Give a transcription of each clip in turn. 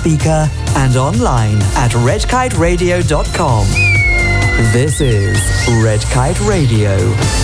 speaker and online at redkiteradio.com. This is Red Kite Radio.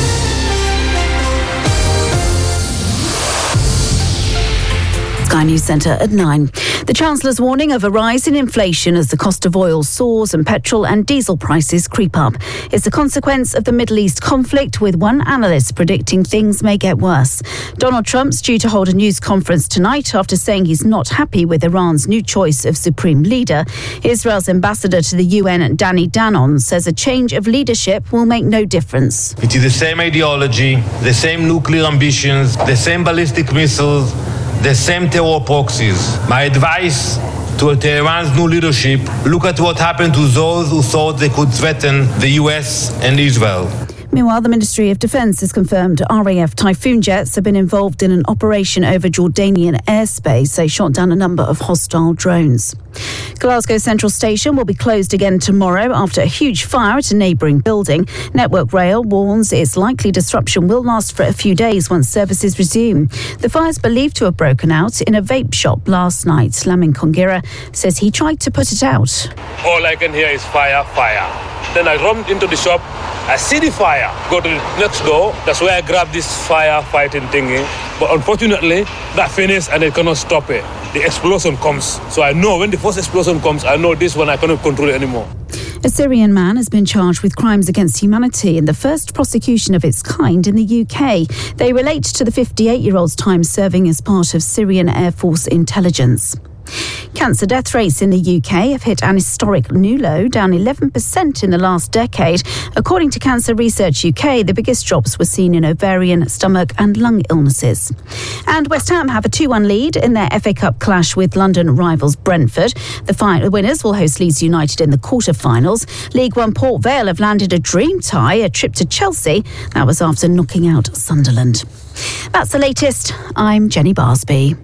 Sky News Centre at 9. The Chancellor's warning of a rise in inflation as the cost of oil soars and petrol and diesel prices creep up. It's a consequence of the Middle East conflict, with one analyst predicting things may get worse. Donald Trump's due to hold a news conference tonight after saying he's not happy with Iran's new choice of supreme leader. Israel's ambassador to the UN, Danny Danon, says a change of leadership will make no difference. It is the same ideology, the same nuclear ambitions, the same ballistic missiles, the same terror proxies. My advice to Tehran's new leadership: look at what happened to those who thought they could threaten the US and Israel. Meanwhile, the Ministry of Defence has confirmed RAF Typhoon jets have been involved in an operation over Jordanian airspace. They shot down a number of hostile drones. Glasgow Central Station will be closed again tomorrow after a huge fire at a neighbouring building. Network Rail warns its likely disruption will last for a few days once services resume. The fire is believed to have broken out in a vape shop last night. Lamin Kongira says he tried to put it out. All I can hear is fire, fire. Then I roamed into the shop. I see the fire. Go to the next door. That's where I grabbed this firefighting thingy. But unfortunately, that finished and they cannot stop it. The explosion comes. So I know when the first explosion comes, I know this one I cannot control it anymore. A Syrian man has been charged with crimes against humanity in the first prosecution of its kind in the UK. They relate to the 58-year-old's time serving as part of Syrian Air Force intelligence. Cancer death rates in the UK have hit an historic new low, down 11% in the last decade. According to Cancer Research UK, the biggest drops were seen in ovarian, stomach and lung illnesses. And West Ham have a 2-1 lead in their FA Cup clash with London rivals Brentford. The winners will host Leeds United in the quarter-finals. League One Port Vale have landed a dream tie, a trip to Chelsea. That was after knocking out Sunderland. That's the latest. I'm Jenny Barsby.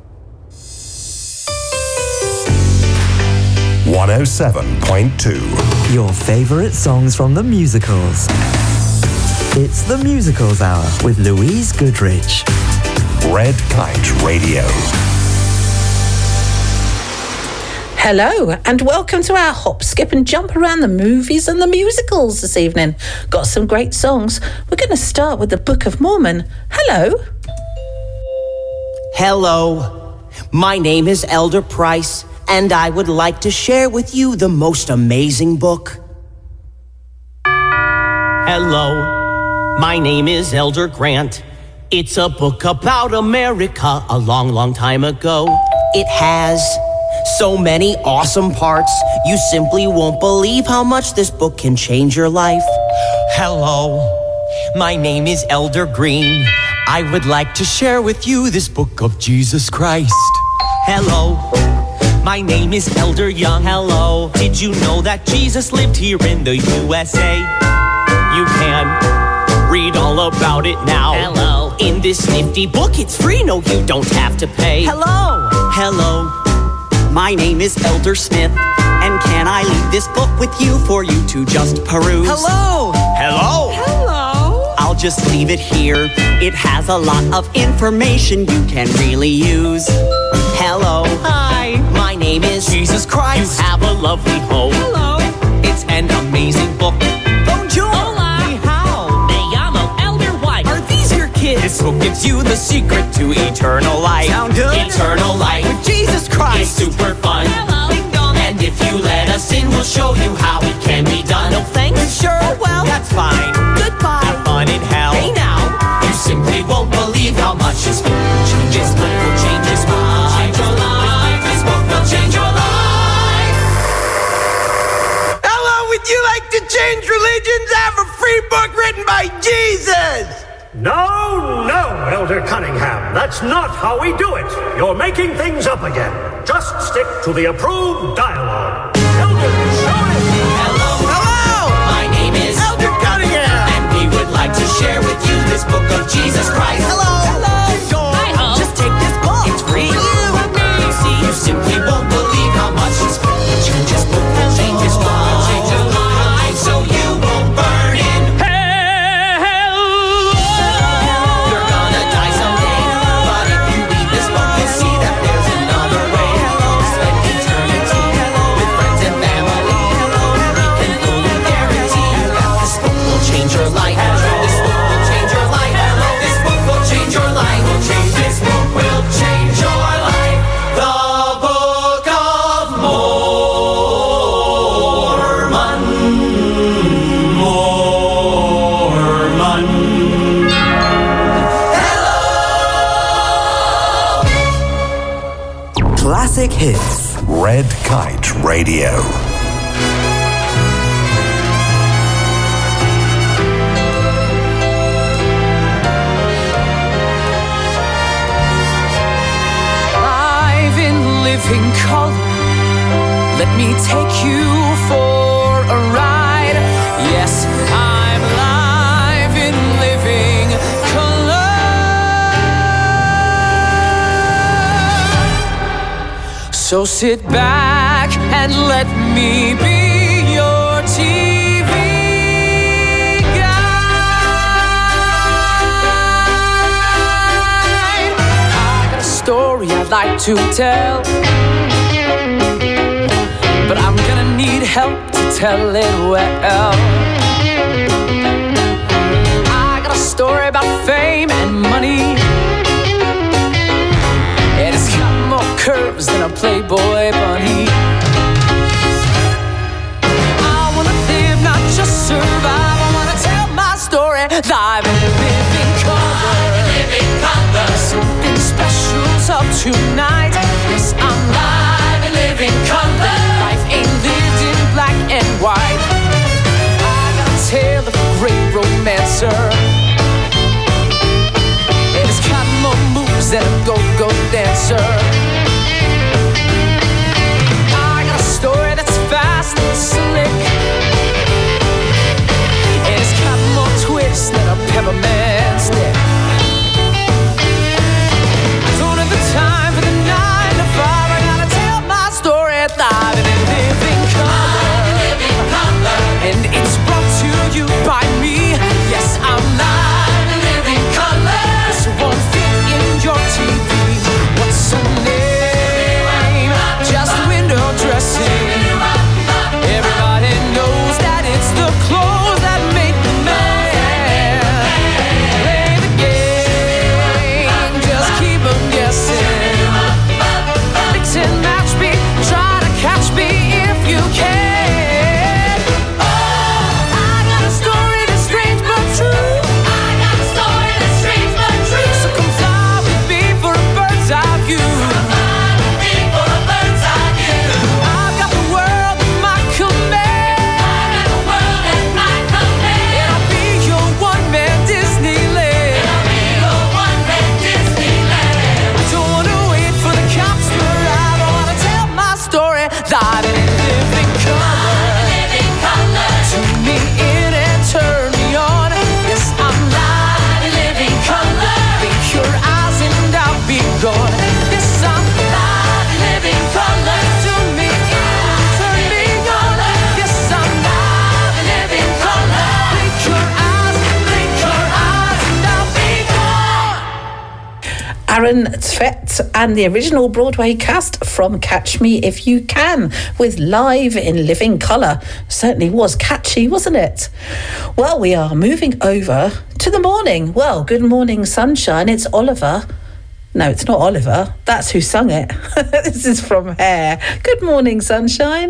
107.2. Your favourite songs from the musicals. It's the Musicals Hour with Louise Goodrich. Red Kite Radio. Hello and welcome to our hop, skip and jump around the movies and the musicals this evening. Got some great songs. We're going to start with the Book of Mormon. Hello. Hello. My name is Elder Price, and I would like to share with you the most amazing book. Hello, my name is Elder Grant. It's a book about America a long, long time ago. It has so many awesome parts, you simply won't believe how much this book can change your life. Hello, my name is Elder Green. I would like to share with you this book of Jesus Christ. Hello. My name is Elder Young. Hello. Did you know that Jesus lived here in the USA? You can read all about it now. Hello. In this nifty book, it's free. No, you don't have to pay. Hello. Hello. My name is Elder Smith. And can I leave this book with you for you to just peruse? Hello. Hello. Hello. I'll just leave it here. It has a lot of information you can really use. Hello. Hi. My name is Jesus Christ. You have a lovely home. Hello. It's an amazing book. Bonjour. Hola. Ni hao. Me llamo Elder White. Are these your kids? This book gives you the secret to eternal life. Sound good? Eternal life with Jesus Christ. It's super fun. Hello. Ding dong. And if you let us in, we'll show you how it can be done. No thanks? Sure. Oh, well, that's fine. Goodbye. Have fun in hell. Hey now. You simply won't believe how much this book will change. This book will change his mind. Change your life. This book will change your life. Hello, would you like to change religions? I have a free book written by Jesus. No, Elder Cunningham. That's not how we do it. You're making things up again. Just stick to the approved dialogue. Elder, show it. Hello. My name is Elder Cunningham. And we would like to share with you this book of Jesus Christ. Hello. Hi-ho. Just take this book. It's free. For you. You see, you simply won't believe how much this book will change. This book will change his life. Change your life so you won't burn in hell. You're gonna die someday. But if you read this book, you'll see that there's another way. Spend eternity hits. Red Kite Radio. Live in living color, let me take you for a ride. Yes, I'm live in living color. So sit back and let me be your TV guide. I got a story I'd like to tell, but I'm gonna need help to tell it well. I got a story about fame and money, and it's got more curves than a Playboy bunny. I wanna live, not just survive. I wanna tell my story live in living color. Something special's up tonight. Yes, I'm live in living color. Life ain't lived in black and white. I got a tale of a great romancer, and it's got more moves than a go-go dancer. I got a story that's fast and slick, and it's got more twists than a peppermint stick. I don't have the time for the 9 to 5. I gotta tell my story live in living color. And it's brought to you by me. Yes, I'm live in living color. This won't fit in your TV. What's her name? Just window dressing. Everybody knows that it's the clothes that make the man. Play the game, just keep on guessing. Mix and match me, try to catch me if you can. Oh, I got a story that's strange but true. So come fly with me for a bird's eye view. I've got the world at my command. And I'll be your one-man Disneyland. I don't wanna wait for the cops to arrive. I wanna tell my story live in living color. Tune me in and turn me on. Yes, I'm live in living color. Blink your eyes and I'll be gone. Yes, I'm live in living color. Tune me in and turn me on. Yes, I'm live in living color. Blink your eyes and I'll be gone. Aaron Tveit and the original Broadway cast from Catch Me If You Can with Live in Living Colour. Certainly was catchy, wasn't it? Well, we are moving over to the morning. Well, good morning, sunshine. It's Oliver. No, it's not Oliver. That's who sung it. This is from Hair. Good morning, sunshine.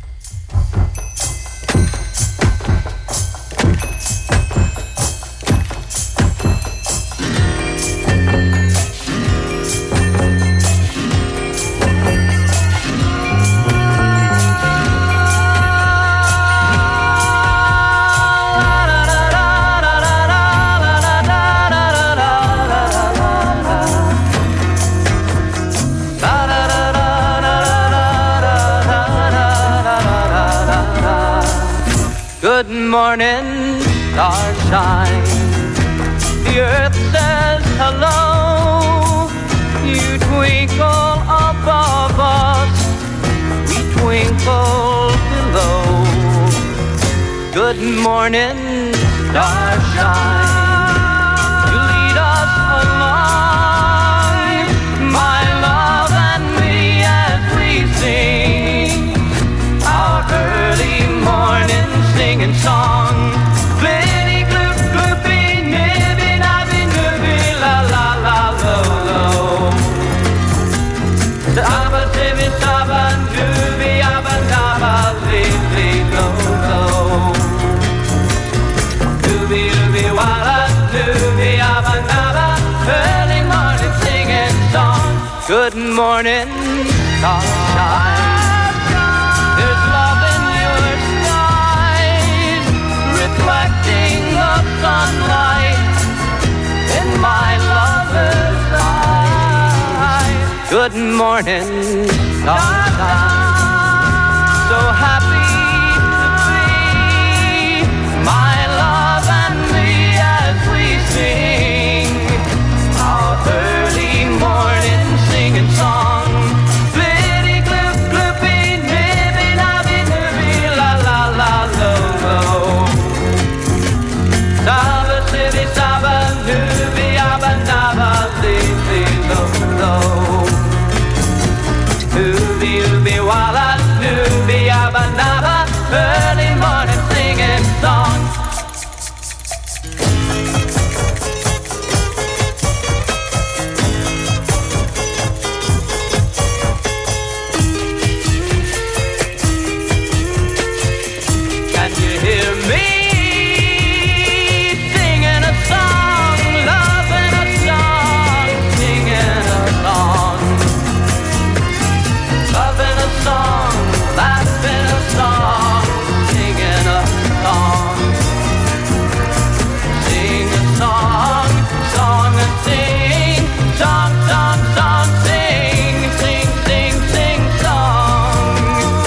Good morning, starshine. The earth says hello. You twinkle above us, we twinkle below. Good morning, starshine. You lead us along, my love and me, as we sing our early morning singing song. Blitty gloop gloopy, nibby nabby nooby, la la la lo lo. The abba tibby saba dooby abba naba li lo lo. Dooby dooby walla dooby abba naba, early morning singing song. Good morning, star. good morning, sunshine. So happy to be, my love and me, as we sing our early morning singing song. Blitty gloop gloopy, nibby nabby nibby, la la la lo lo. Saba sibby saba nubby abba nabba lee lo lo. Ooby ooby walla nubby abba nabba, early morning singing song. Can you hear me singing a song, loving a song, singing a song, loving a song, laughing a song, singing a song, sing a song, song and sing, song, song, song, sing, sing, sing, sing, song.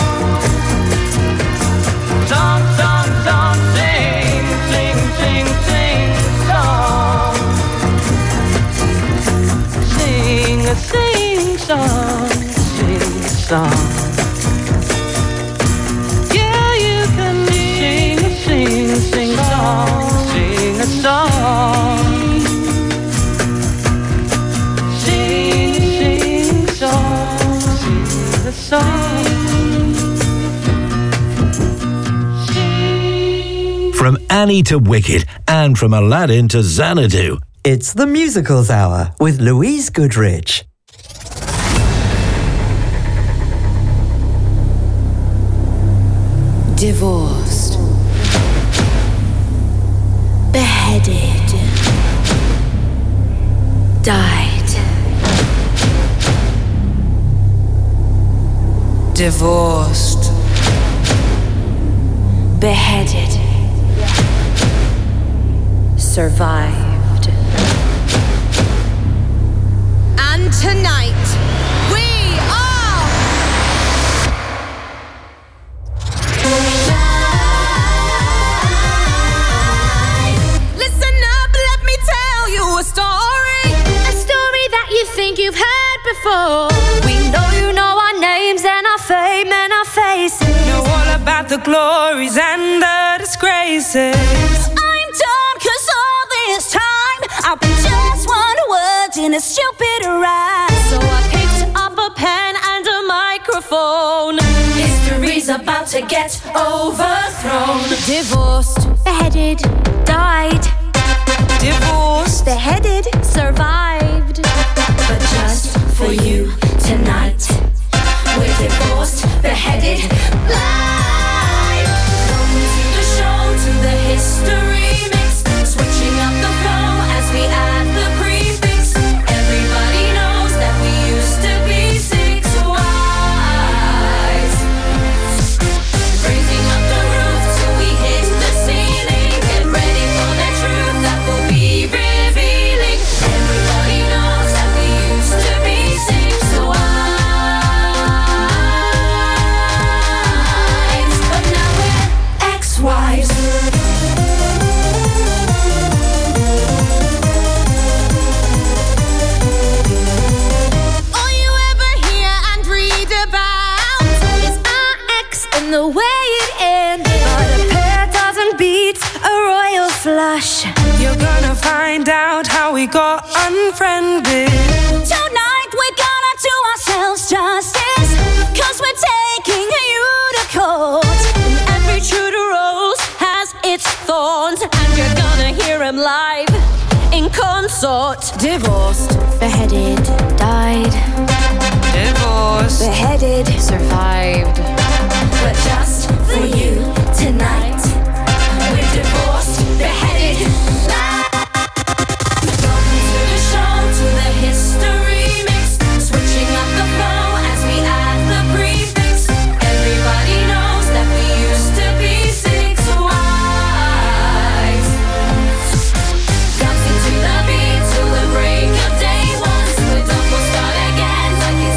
Song, song, song, sing, sing, sing, sing, song. Sing a sing song, sing a song. Yeah, you can sing a sing song, sing a song. Sing song, sing a song. From Annie to Wicked and from Aladdin to Xanadu. It's the Musicals Hour with Louise Goodrich. Divorced, beheaded, died. Divorced, beheaded, survived. And tonight, we are... Listen up, let me tell you a story. A story that you think you've heard before. We know our names and our fame and our faces. Know all about the glories and the disgraces. I'm done, 'cause all this time I've been just one word in a stupid rhyme. So I picked up a pen and a microphone. History's about to get overthrown. Divorced, beheaded, died. Divorced, Beheaded, survived. But just for you tonight, we're divorced, beheaded, live. Come to the show, to the history mix, switching up the flow as we add the prefix. Everybody knows that we used to be 6 wives. Raising up the roof till we hit the ceiling. Get ready for the truth that will be revealing. Everybody knows that we used to be 6 wives, but now we're ex-wives. All you ever hear and read about is our ex and the way it ended. But a pair doesn't beat a royal flush. you're gonna find out how we got unfriended. Tonight we're gonna do ourselves justice, 'cause we're taking you to court. And every true to rose has its thorns, and you're gonna hear him live in consort. Divorced, beheaded, died. Divorced, beheaded, survived. But just for you tonight, we're divorced, beheaded, lied. Welcome to the show, to the history mix, switching up the flow as we add the prefix. Everybody knows that we used to be 6 wives. Dancing to the beat till the break of day. Once we're done, we'll start again like it's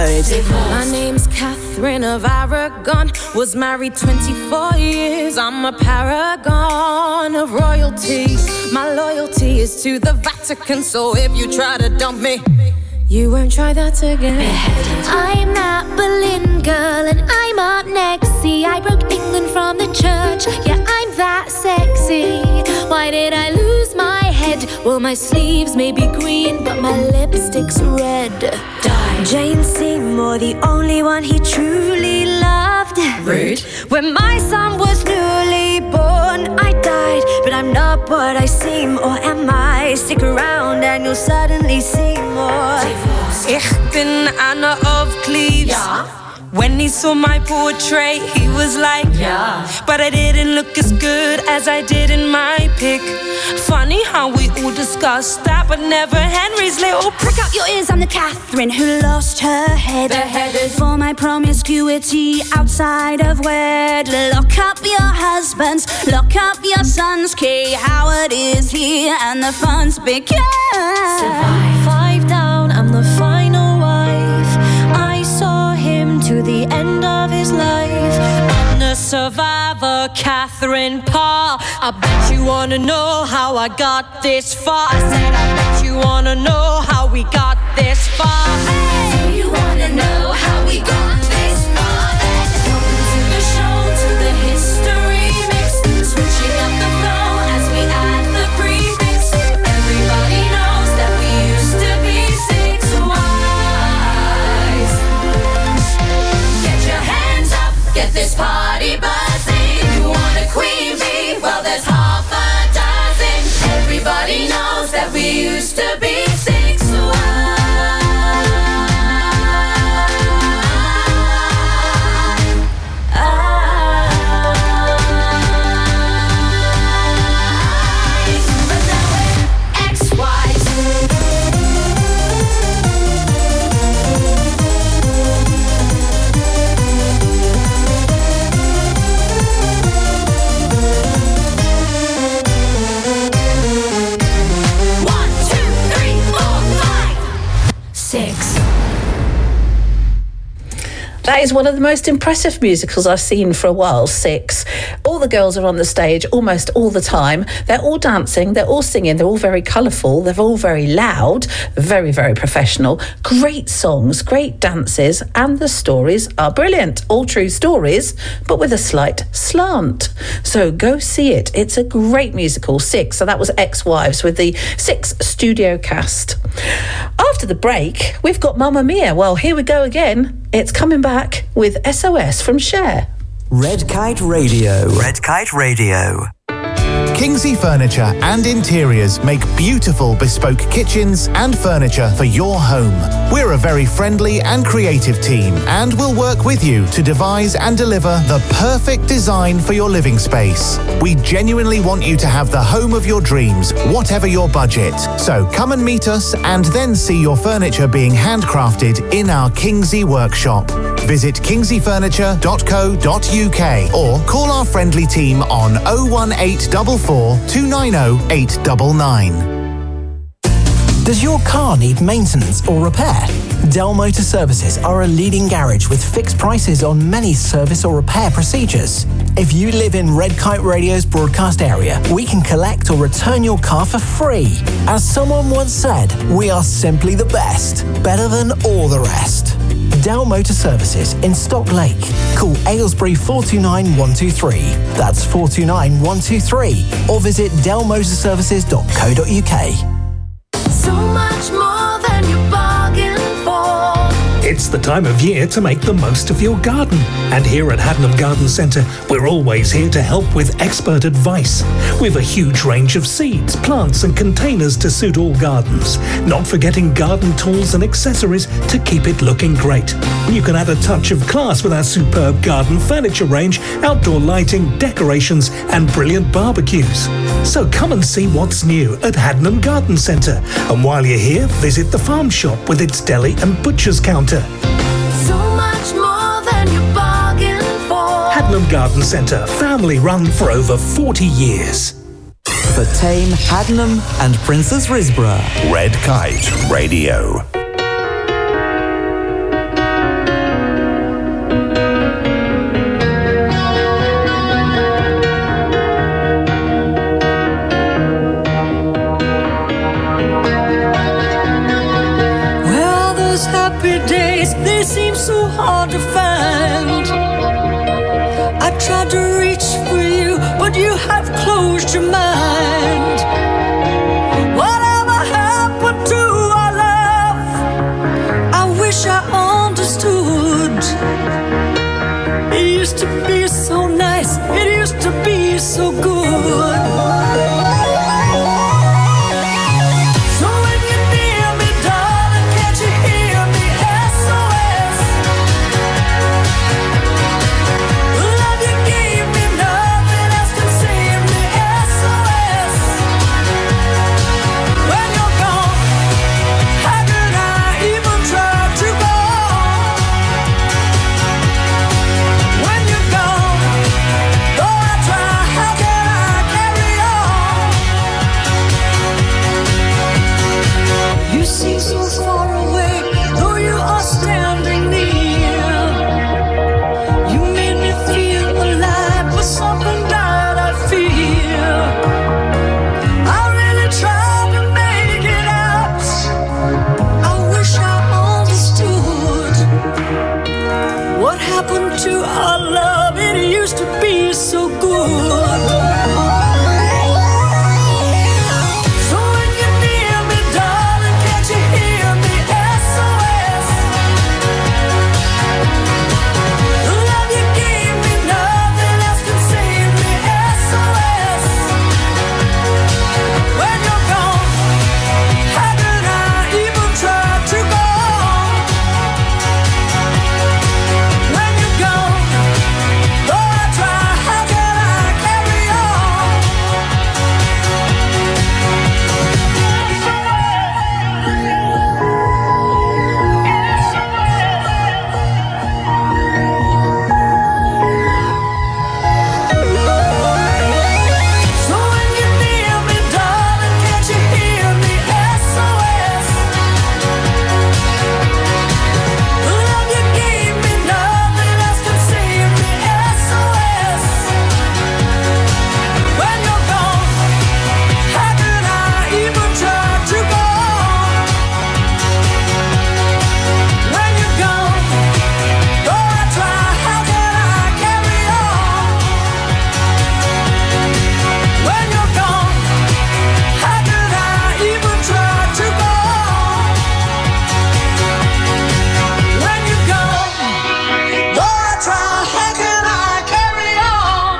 right. My name's Catherine of Aragon. Was married 24 years. I'm a paragon of royalty. My loyalty is to the Vatican. So if you try to dump me, you won't try that again. I'm that Berlin girl and I'm up next. See, I broke England from the church. Yeah, I'm that sexy. Why did I lose my head? Well, my sleeves may be green, but my lipstick's red. Die. Jane Seymour, the only one he truly loved. Rude. When my son was newly born, I died, but I'm not what I seem, or am I? Stick around and you'll suddenly see more. Ich bin Anna of Cleves. Yeah. When he saw my portrait, he was like, yeah. But I didn't look as good as I did in my pic. Funny how we all discussed that, but never Henry's little Prick out your ears, I'm the Catherine who lost her head. Beheaded. For my promiscuity outside of wed. Lock up your husbands, lock up your sons. Kay Howard is here and the fun's begin. Survive. 5 down, I'm the final wife. I saw him to the end of his life. I'm the survivor, Catherine Parr. I bet you wanna know how I got this far. I said I bet you wanna know how we got this far. Do you wanna know how we got this far? Welcome to the show, to the history mix. Switching up the flow as we add the prefix. Everybody knows that we used to be 6 wives. Get your hands up, get this party buzzing. You want a queen bee? Well, there's half a dozen. Everybody knows that we used to be 6 wives. But now we're ex-wives. One, two, three, 4, 5, 6. That is one of the most impressive musicals I've seen for a while, 6. All the girls are on the stage almost all the time. They're all dancing, they're all singing, they're all very colourful, they're all very loud, very, very professional. Great songs, great dances, and the stories are brilliant. All true stories, but with a slight slant. So go see it. It's a great musical, 6. So that was Ex-Wives with the 6 studio cast. After the break, we've got Mamma Mia. Well, here we go again. It's coming back with SOS from Cher. Red Kite Radio. Red Kite Radio. Kingsley Furniture and Interiors make beautiful bespoke kitchens and furniture for your home. We're a very friendly and creative team and we'll work with you to devise and deliver the perfect design for your living space. We genuinely want you to have the home of your dreams, whatever your budget. So come and meet us and then see your furniture being handcrafted in our Kingsley workshop. Visit kingsleyfurniture.co.uk or call our friendly team on 01844 290 899. Does your car need maintenance or repair? Dell Motor Services are a leading garage with fixed prices on many service or repair procedures. If you live in Red Kite Radio's broadcast area, we can collect or return your car for free. As someone once said, we are simply the best, better than all the rest. Dell Motor Services in Stock Lake. Call Aylesbury 429 123. That's 429 123. Or visit dellmotorservices.co.uk. So much more than you bargained for. It's the time of year to make the most of your garden. And here at Haddenham Garden Centre, we're always here to help with expert advice. We've a huge range of seeds, plants and containers to suit all gardens. Not forgetting garden tools and accessories to keep it looking great. You can add a touch of class with our superb garden furniture range, outdoor lighting, decorations and brilliant barbecues. So come and see what's new at Haddenham Garden Centre. And while you're here, visit the farm shop with its deli and butcher's counter. So much more than you bargained for. Haddenham Garden Centre, family run for over 40 years. For Tame, Haddenham and Princess Risborough. Red Kite Radio. have closed your mind. Whatever happened to our love? I wish I understood. It used to be so nice, it used to be so good. So when you're near me, darling, can't you hear me? SOS. Love you gave me, nothing else can save me. SOS. When you're gone, how could I even try to go? When you're gone, though I try, how can I carry on? You seem so far away, though you are standing near. You made me feel alive, but something died, I fear. I really tried to make it out. I wish I understood. What happened to our love? It used to be so good. So when you're near me, darling, can't you hear me? SOS. Love you gave me, nothing else can save me. SOS. When you're gone, how could I even try to go? When you're gone, though I try, how can I carry on? So when you're near me, darling, can't you hear me? SOS. Love you gave me, nothing else can save me. SOS. When you're gone, how could I even try to go? When you're gone, though I try, how can I carry on? When you're gone, how could I even try to go? When you're gone, though I try, how can I carry on?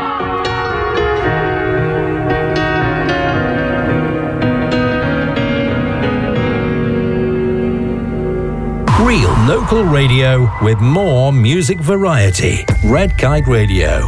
Real local radio with more music variety. Red Kite Radio.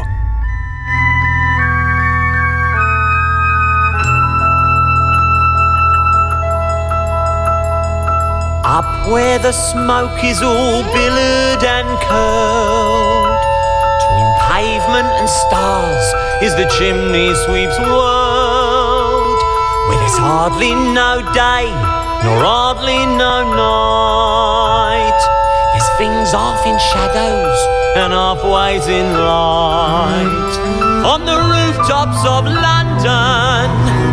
Up where the smoke is all billowed and curled, between pavement and stars is the chimney sweep's world, where there's hardly no day nor hardly no night. There's things half in shadows and halfways in light. On the rooftops of London,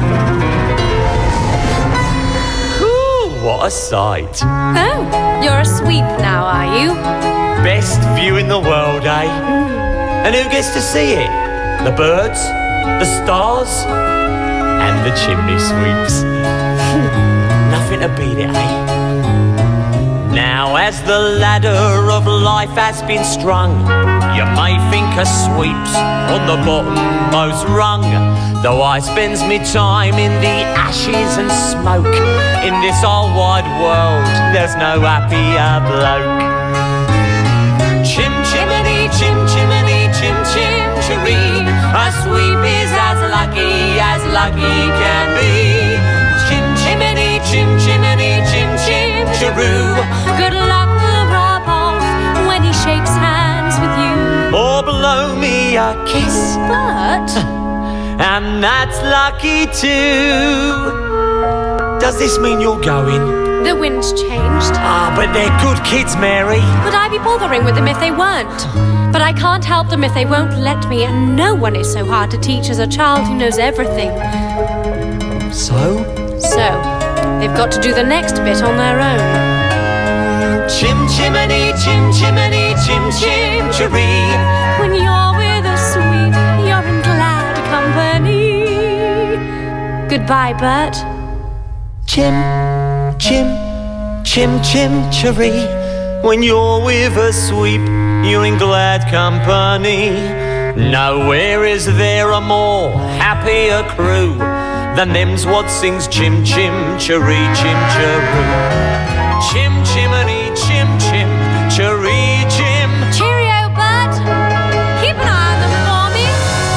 what a sight. Oh, you're a sweep now, are you? Best view in the world, eh? And who gets to see it? The birds, the stars, and the chimney sweeps. Nothing to beat it, eh? Now as the ladder of life has been strung, you may think a sweep's on the bottommost rung. Though I spends me time in the ashes and smoke, in this whole wide world there's no happier bloke. Chim chimney, chim chimney, chim chim chiree, a sweep is as lucky can be. Chim chimney, chim chimney, chim chim chiroo. Good luck will rub off when he shakes hands with you. Or blow me a kiss, But and that's lucky too. Does this mean you're going? the wind's changed. Ah, but they're good kids, Mary. Would I be bothering with them if they weren't? But I can't help them if they won't let me, and no one is so hard to teach as a child who knows everything. So, they've got to do the next bit on their own. Chim chimney, chim chimney, chim chim chiree. When you're with a sweep, you're in glad company. Goodbye, Bert. Chim, chim, chim, chim, cheree. When you're with a sweep, you're in glad company. Nowhere is there a more happier crew than them's what sings chim, chim, cheree, chim, cheroo. Chim, chimney, chim, chim, cheree, chim. Cheerio, Bert. Keep an eye on them for me.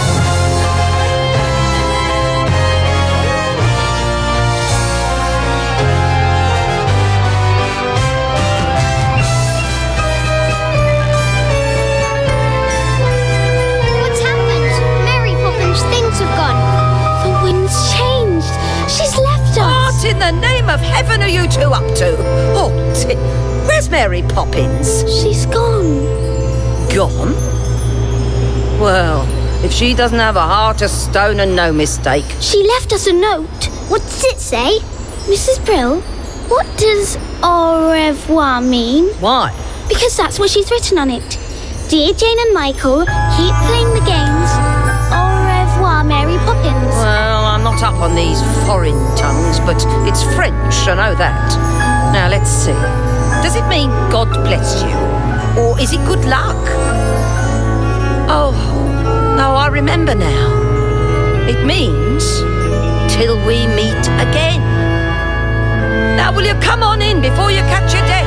What's happened? Mary Poppins, things have gone. The wind's changed. She's left us. What in the name of heaven are you two up to? Oh, where's Mary Poppins? She's gone. Gone? Well, if she doesn't have a heart of stone and no mistake. She left us a note. What does it say? Mrs. Brill, what does au revoir mean? Why? Because that's what she's written on it. Dear Jane and Michael, keep playing the games. Au revoir, Mary Poppins. Well, I'm not up on these foreign tongues, but it's French, I know that. Now, let's see. Does it mean God bless you? Or is it good luck? Oh, I remember now. It means till we meet again. Now, will you come on in before you catch your death?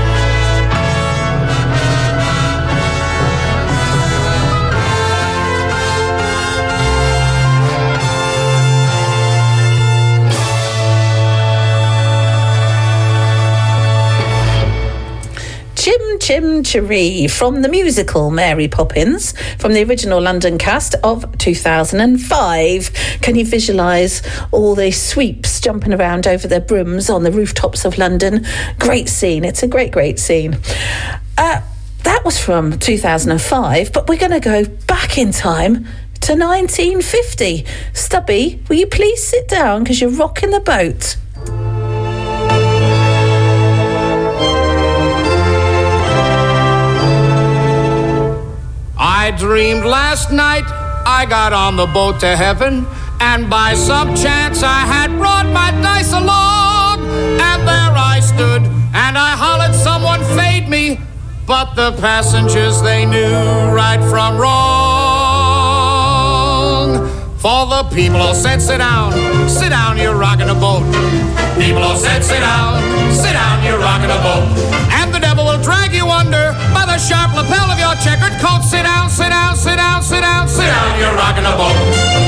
Chim Chim Cheree from the musical Mary Poppins from the original London cast of 2005. Can you visualise all the sweeps jumping around over their brooms on the rooftops of London? Great scene. It's a great, great scene. That was from 2005, but we're going to go back in time to 1950. Stubby, will you please sit down because you're rocking the boat? I dreamed last night I got on the boat to heaven, and by some chance I had brought my dice along, and there I stood and I hollered someone fade me, but the passengers, they knew right from wrong. For the people all said, sit down, you're rocking a boat. People all said, sit down, you're rocking a boat. And the devil will drag you under by the sharp lapel of your checkered coat. Sit down, you're rocking a boat.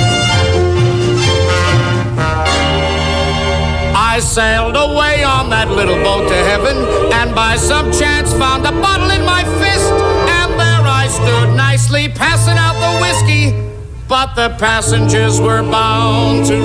I sailed away on that little boat to heaven, and by some chance found a bottle in my fist, and there I stood nicely passing out the whiskey, but the passengers were bound to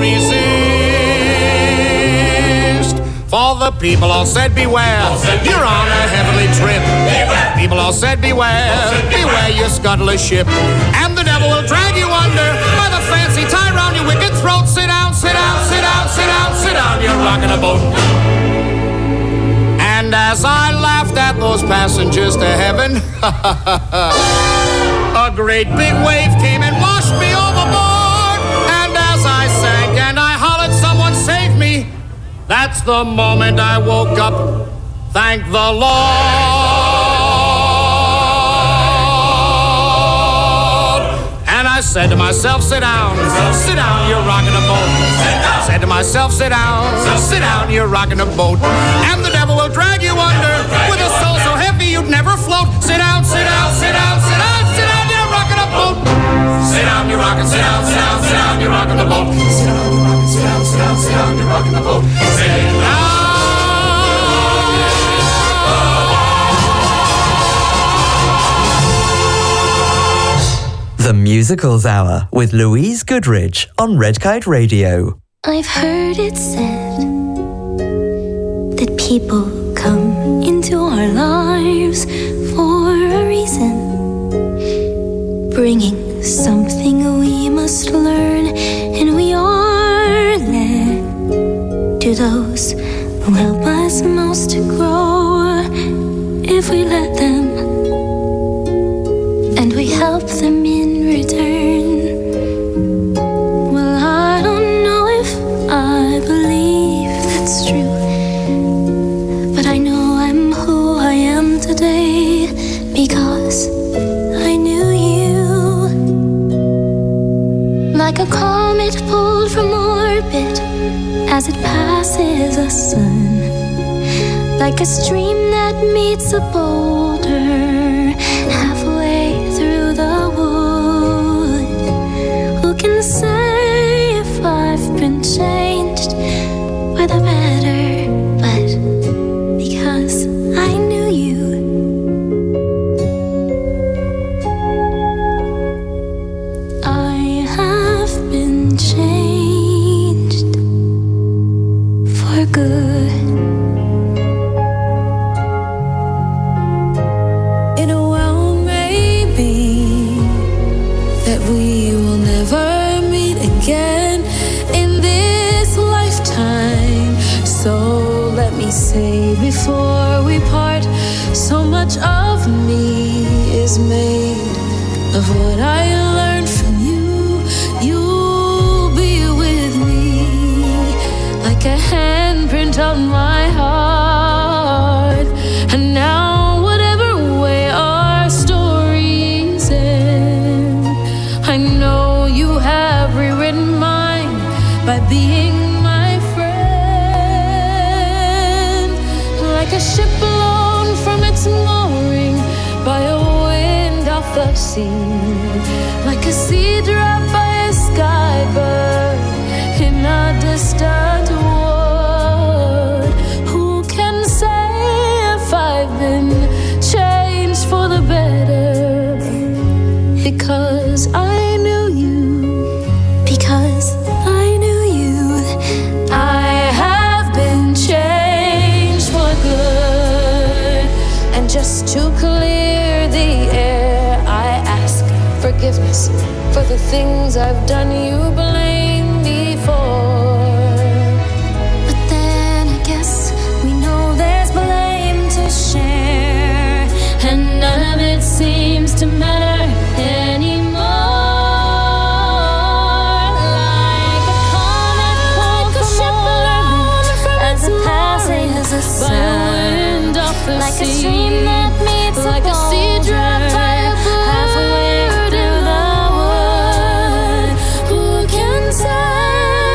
resist. For the people all said, beware, you're on a heavenly trip. People all said, beware, beware, you scuttle a ship. And the devil will drag you under by the fancy tie round your wicked throat. Sit down, you're rocking a boat. And as I laughed at those passengers to heaven, a great big wave came and washed me overboard. And as I sank and I hollered, someone save me, that's the moment I woke up. Thank the Lord. And I said to myself, sit down, you're rocking a boat. Said to myself, sit down, you're rocking a boat. And the devil will drag you under with a soul so heavy you'd never float. Sit down, you're rocking a boat. Sit down, you're rocking, you're rocking the boat. Sit down, you're rocking the boat. Sit down. The Musicals Hour with Louise Goodridge on Red Kite Radio. I've heard it said that people come into our lives for a reason, bringing something we must learn, and we are led to those who help us most to grow if we let them, and we help them in return. Well, I don't know if I comet pulled from orbit as it passes the sun, like a stream that meets a boulder halfway through the wood. Who can say if I've been changed for the better? But because I knew you, I have been changed for good. In a well, maybe that we will never meet again in this lifetime. So let me say before we part, so much of me is made of what I learned from you. You'll be with me like a handprint on my heart. And now whatever way our stories end, I know you have rewritten mine by being my friend. Like a ship blown from its mooring by a wind off the sea, like a sea drop by a sky bird in a distant wood. Who can say if I've been changed for the better? Because I knew you. because I knew you. I have been changed for good. And just to clear the air, I ask forgiveness for the things I've done you blame me for. But then I guess we know there's blame to share, And none of it seems to matter anymore. Like a comet pulled from orbit as it passes the by a wind off the like sea, a stream that meets like a sea drop by a bird in the wood. Who can say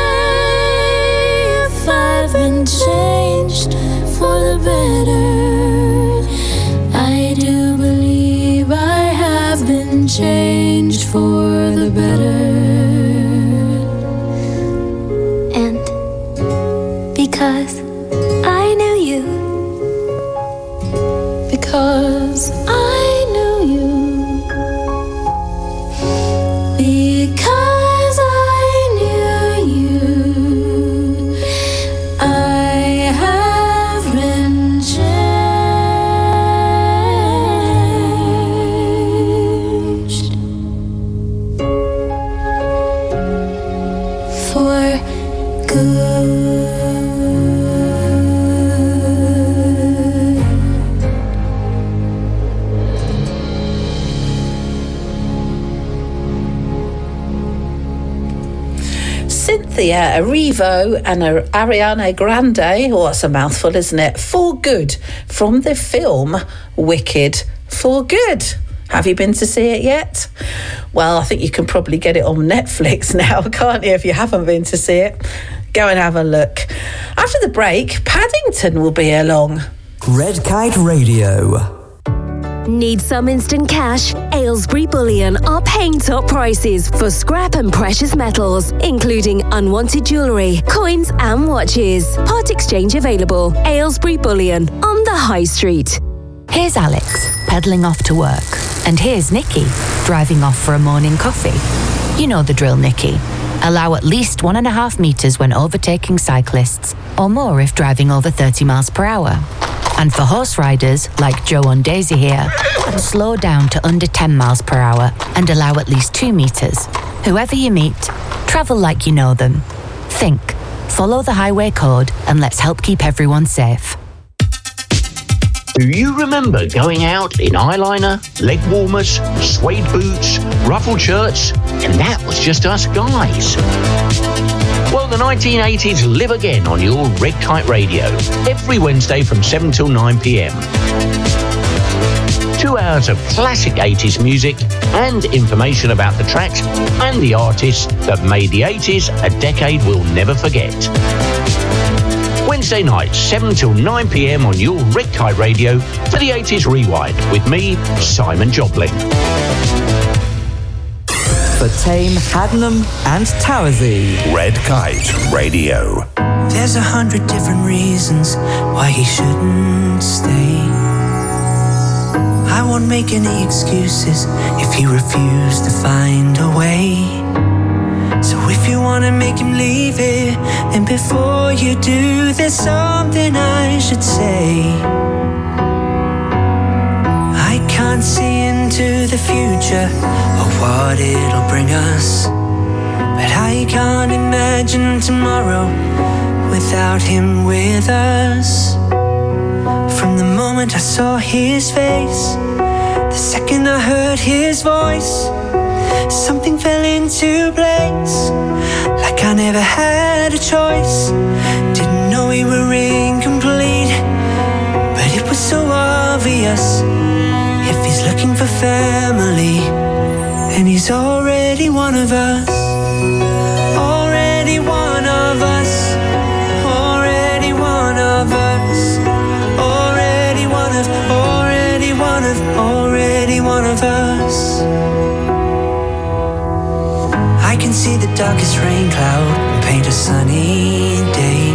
if I've been changed for the better? I do believe I have been changed for the better. and because I knew you. Because I knew you. Because I knew you. I have been changed for good. Cynthia Erivo and Ariana Grande, oh, that's a mouthful, isn't it? For Good, from the film Wicked for Good. Have you been to see it yet? Well, I think you can probably get it on Netflix now, can't you, if you haven't been to see it? Go and have a look. After the break, Paddington will be along. Red Kite Radio. Need some instant cash? Aylesbury Bullion are paying top prices for scrap and precious metals, including unwanted jewellery, coins and watches. Part exchange available. Aylesbury Bullion on the High Street. Here's Alex, pedalling off to work. And here's Nikki, driving off for a morning coffee. You know the drill, Nikki. Allow at least 1.5 metres when overtaking cyclists, or more if driving over 30 miles per hour. And for horse riders, like Joe on Daisy here, slow down to under 10 miles per hour and allow at least 2 metres. Whoever you meet, travel like you know them. Think, follow the highway code, and let's help keep everyone safe. Do you remember going out in eyeliner, leg warmers, suede boots, ruffled shirts, and that was just us guys? Well, the 1980s live again on your Red Kite Radio, every Wednesday from 7 till 9 p.m. To 2 hours of classic 80s music and information about the tracks and the artists that made the 80s a decade we'll never forget. Wednesday nights, 7 till 9 p.m. on your Red Kite Radio for the 80s Rewind with me, Simon Jobling. For Tame, Haddenham and Towersey. Red Kite Radio. There's 100 different reasons why he shouldn't stay. I won't make any excuses if he refused to find a way. So if you wanna make him leave it, and before you do, there's something I should say. I can't see into the future or what it'll bring us, but I can't imagine tomorrow without him with us. From the moment I saw his face, the second I heard his voice, something fell into place, like I never had a choice. Didn't know we were incomplete, but it was so obvious. If he's looking for family, and he's already one of us, already one of us, already one of us, already one of, already one of, already one of us. I can see the darkest rain cloud and paint a sunny day,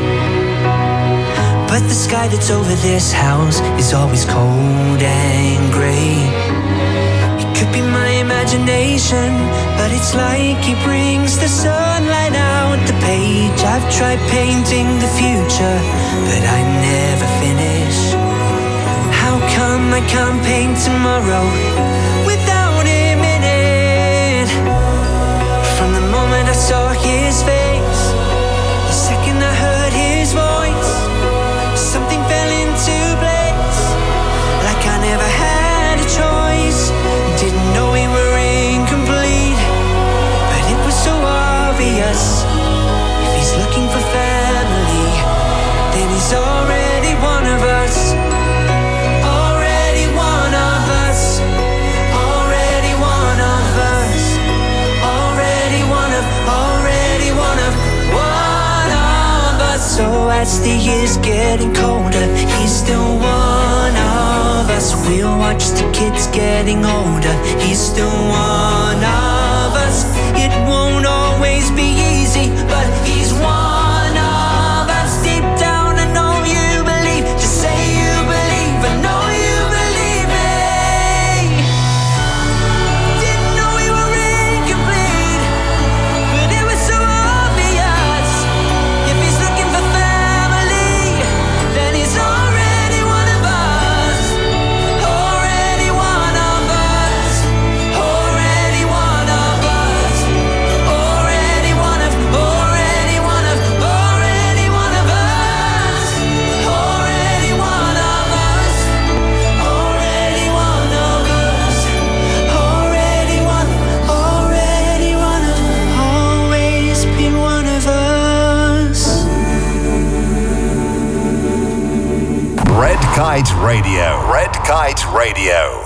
but the sky that's over this house is always cold and grey. It could be my imagination, but it's like he brings the sunlight out the page. I've tried painting the future, but I never finish. How come I can't paint tomorrow without him in it? From the moment I saw his face, the second I heard his voice, something fell into place, like I never had a choice. Didn't know we were incomplete, but it was so obvious. If he's looking for family, then he's already one of us, already one of us, already one of us, already one of, already one of, one of us. So as the years getting colder, he's still one of us. We'll watch the kids getting older, he's still one of us. It won't always be easy, but he's one of us. Deep down I know you believe, just say you believe, I know you believe me. Didn't know we were incomplete, but it was so obvious. If he's looking for family, then he's already one of us, already one of us, already one of us, already one of, already one of, already one of us, already one of us, already one of us, already one, already one of, always been one of us. Red Kite Radio. Red Kite Radio.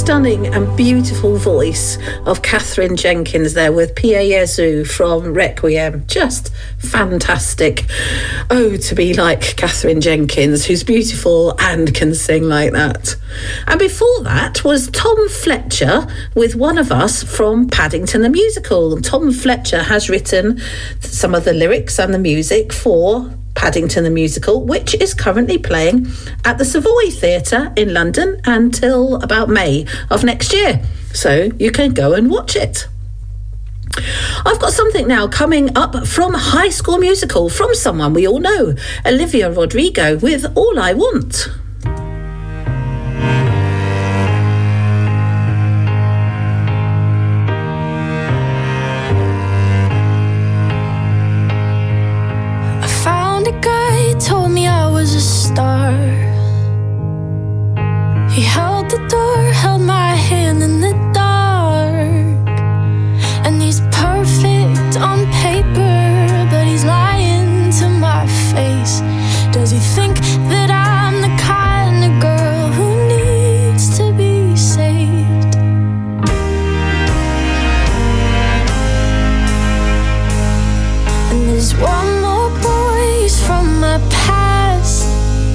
stunning and beautiful voice of Catherine Jenkins there with Pia Jesu from Requiem. Just fantastic. Oh, to be like Catherine Jenkins, who's beautiful and can sing like that. And before that was Tom Fletcher with One of Us from Paddington the Musical. Tom Fletcher has written some of the lyrics and the music for Paddington the Musical, which is currently playing at the Savoy Theatre in London until about May of next year. So you can go and watch it. I've got something now coming up from High School Musical from someone we all know, Olivia Rodrigo with All I Want. Told me I was a star. He held the door, held my hand in the dark. And he's perfect on paper, but he's lying to my face. Does he think that I'm the kind of girl who needs to be saved? And there's one more voice from my past.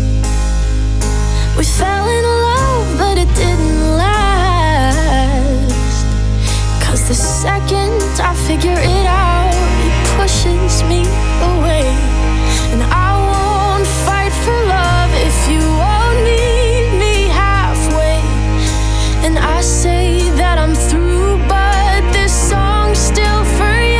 We fell in love, but it didn't last. 'Cause the second I figure it out, he pushes me away. And I won't fight for love if you won't meet me halfway. And I say that I'm through, but this song's still for you.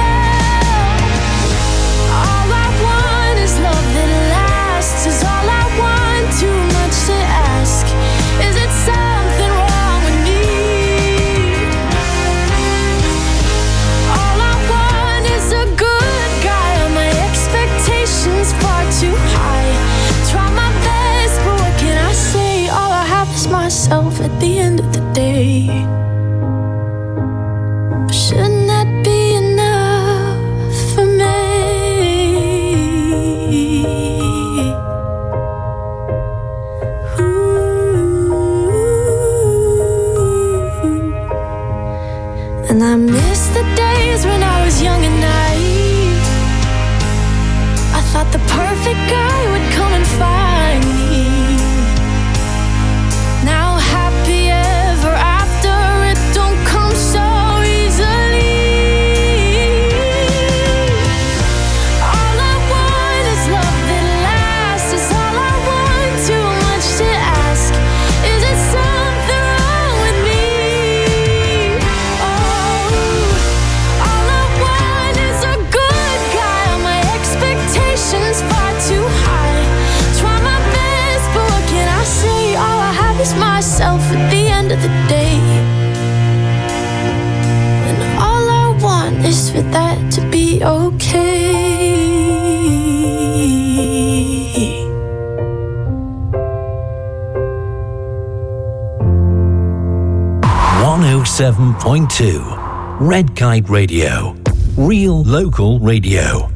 All I want is love that lasts, is all I want, too much to ask. Is it something wrong with me? All I want is a good guy, are my expectations far too high? Try my best, but what can I say? All I have is myself at the end of the day. But shouldn't that be enough for me? And I miss the days when I was young and naive. I thought the perfect guy would come and find me. Now happy ever after, it don't come so easily. All I want is love that lasts, is all I want, too much to ask. Is it something wrong with me? All I want is a good guy, are my expectations far too high? Try my best, but what can I say? All I have is myself at the end of the day. And all I want is for that to be okay. 107.2 Red Kite Radio. Real local radio.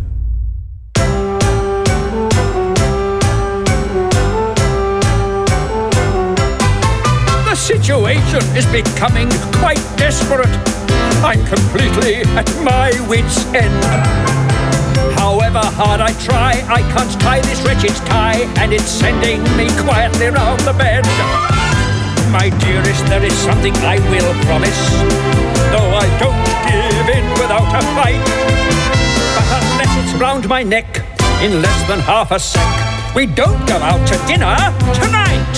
The situation is becoming quite desperate. I'm completely at my wit's end. However hard I try, I can't tie this wretched tie, and it's sending me quietly round the bend. My dearest, there is something I will promise, though I don't give in without a fight. But unless it's round my neck in less than half a sec, we don't go out to dinner tonight.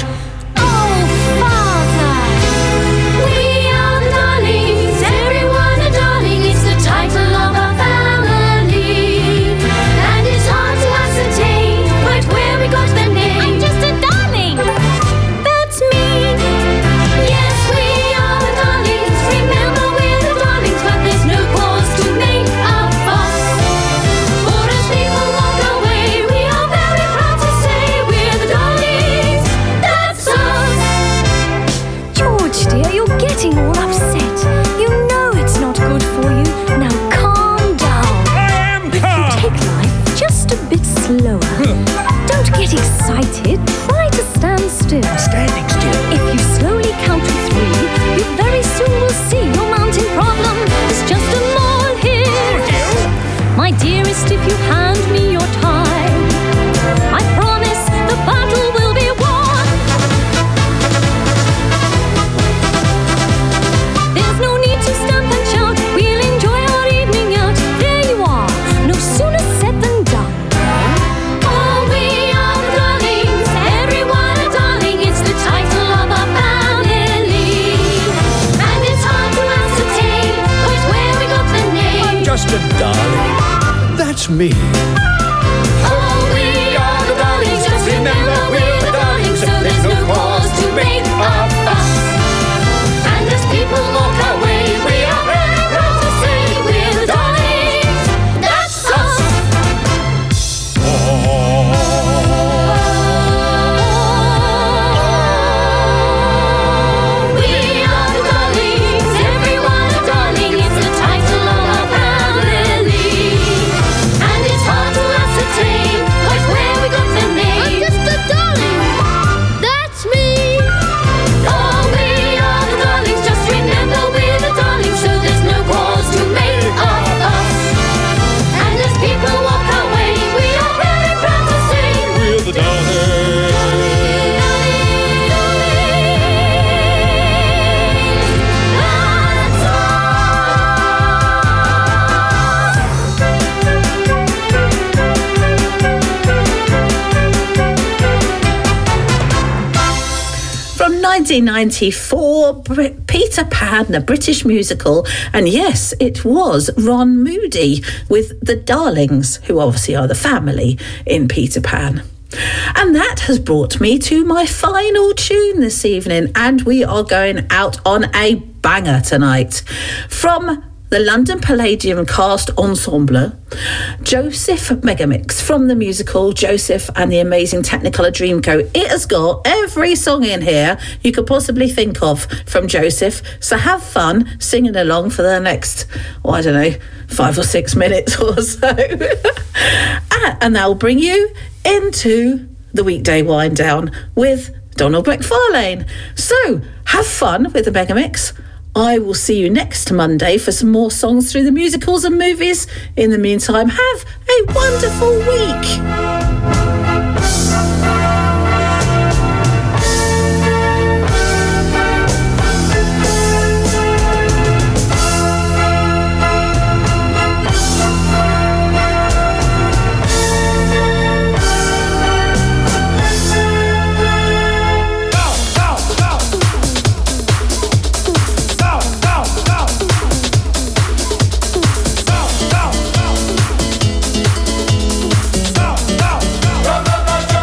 We are the darlings, everyone a darling. It's the title of our family, and it's hard to ascertain quite where we got the name. I'm just a darling. That's me. Yes, we are the darlings. Remember, we're the darlings, but there's no cause to make a fuss. For as people walk away, we are very proud to say we're the darlings. just if you hand me your time. I promise the battle will be won. There's no need to stamp and shout, we'll enjoy our evening out. There you are, no sooner said than done. Oh, we are the darlings, everyone a darling, it's the title of our family. And it's hard to ascertain quite where we got the name. I'm just a darling, that's me. Oh, we are the darlings, just remember we're the darlings, so there's no cause to make a fuss. And as people walk our way, we are very proud to say we're the darlings, that's us. We are the darlings, everyone a darling, it's the title of our family. And it's hard to ascertain quite where we got the name. I'm just a darling, that's me. Oh, we are the darlings, just remember we're the darlings, so there's no cause to make a fuss. And as people walk our way, we are very proud to say We're the darlings. From 1994, Peter Pan, the British musical, and yes, it was Ron Moody with the Darlings, who obviously are the family in Peter Pan. And that has brought me to my final tune this evening, and we are going out on a banger tonight. From the London Palladium cast ensemble, Joseph Megamix from the musical Joseph and the Amazing Technicolor Dreamcoat. It has got every song in here you could possibly think of from Joseph, so have fun singing along for the next, 5 or 6 minutes or so. And that'll bring you into the weekday wind down with Donald McFarlane. So have fun with the Megamix. I will see you next Monday for some more songs through the musicals and movies. In the meantime, have a wonderful week. Go, go, go, go!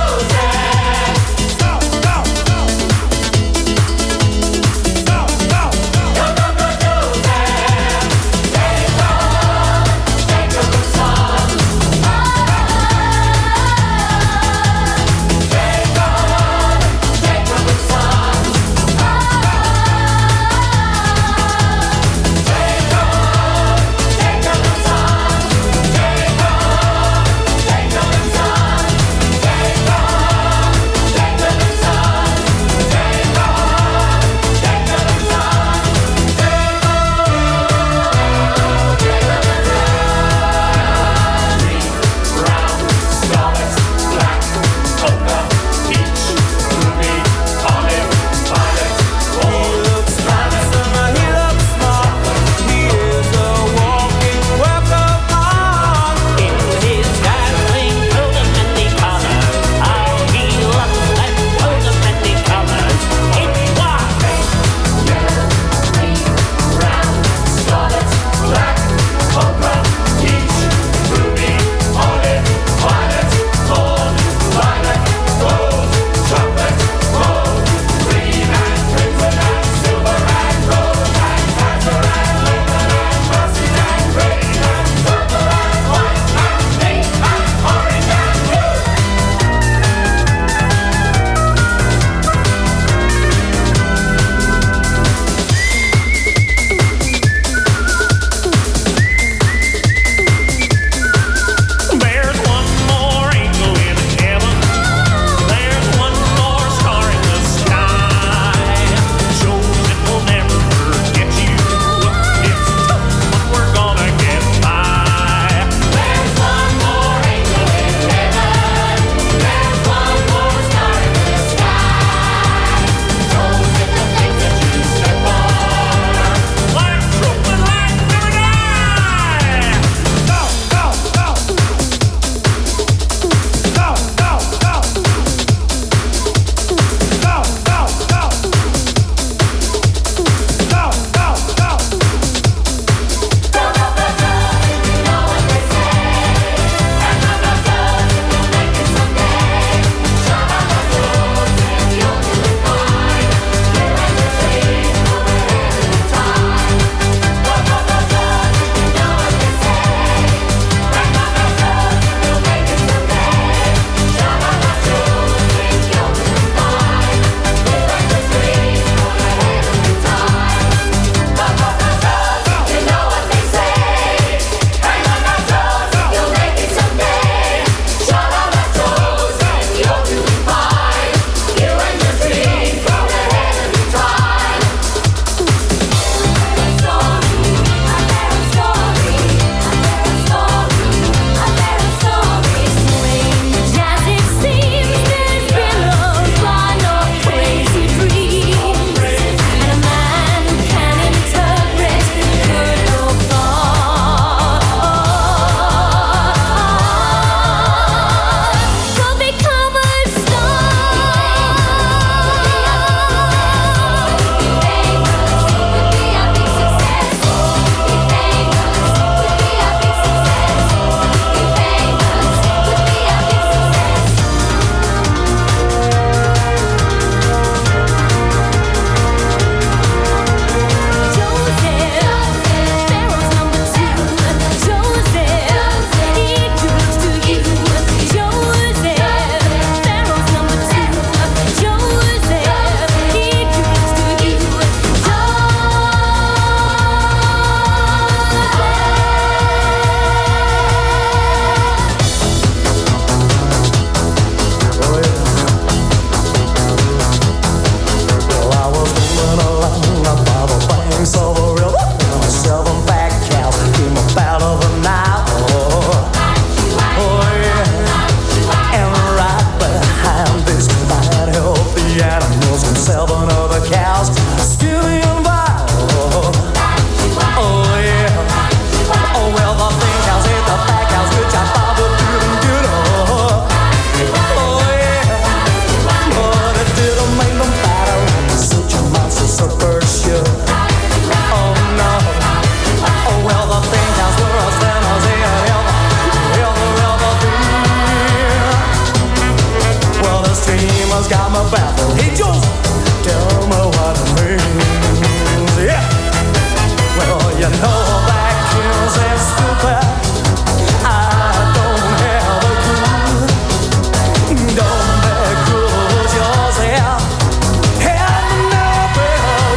baffled. Hey Joe, tell me what it means. Yeah. Well, you know that kids are stupid. I don't have a clue. Don't be cruel yourself. Have never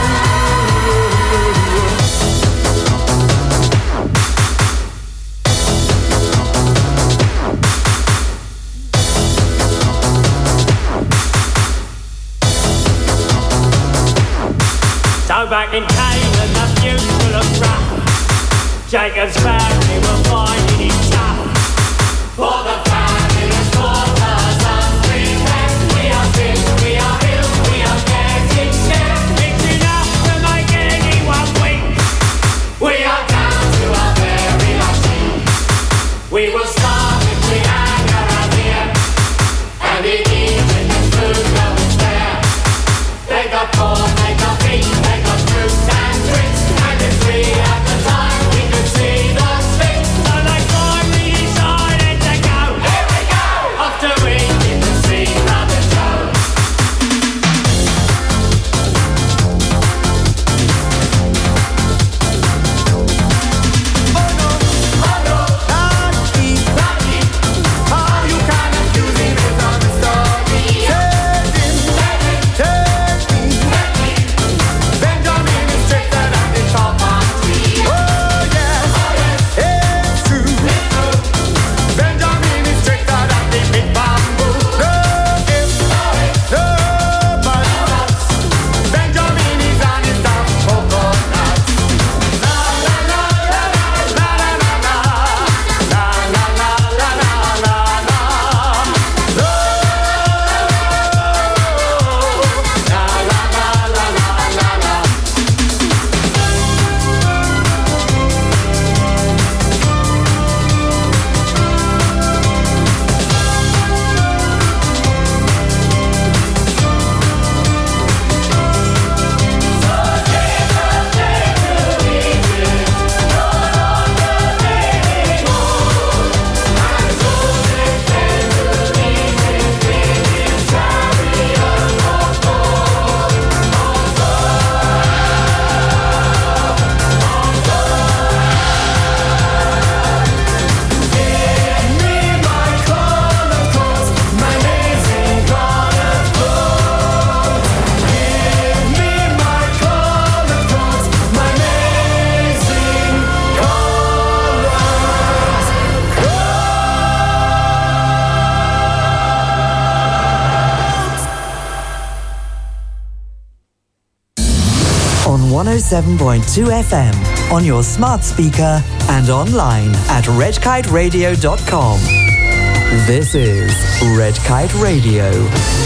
So back in Canaan, the future looks rough. Jacob's family will find it tough. For the fabulous daughters of three men, we are sick, we are ill, we are getting scared. It's enough to make anyone weak. We are down to our very last sheep. We will starve if we hang around here. And in Egypt, the food going there. They got corn, they got beef, they got fruit and drinks. And if we had the time, we could see the sticks. So they finally decided to go. Here we go! Off to Egypt to see Brother Joe. How you can accuse him is on the story. Take me. Benjamin is stricter than the chalk tree. Oh yes, it's true. Benjamin is stricter than the big bamboo. No ifs, no buts. Benjamin is honest as coconuts. La la la la la la la la la la la la la la la. On 107.2 FM, on your smart speaker and online at redkiteradio.com. This is Red Kite Radio.